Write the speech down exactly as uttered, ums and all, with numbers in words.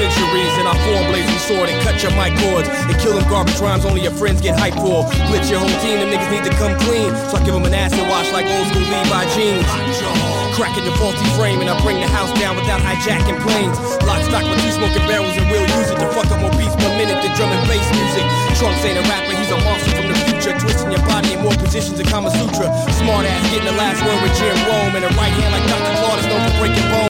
centuries. And I form blazing sword and cut your mic cords and kill them garbage rhymes only your friends get hyped for. Blitz your whole team, them niggas need to come clean. So I give them an acid wash like old school Levi jeans. Cracking your faulty frame and I bring the house down without hijacking planes. Lock, stock with two smoking barrels and we'll use it to fuck up more beats per minute than drum and bass music. Trunks ain't a rapper, he's a monster from the future. Twisting your body in more positions than Kama Sutra. Smart ass getting the last word with Jim Rome. And a right hand like Doctor Claude is known for breaking bones.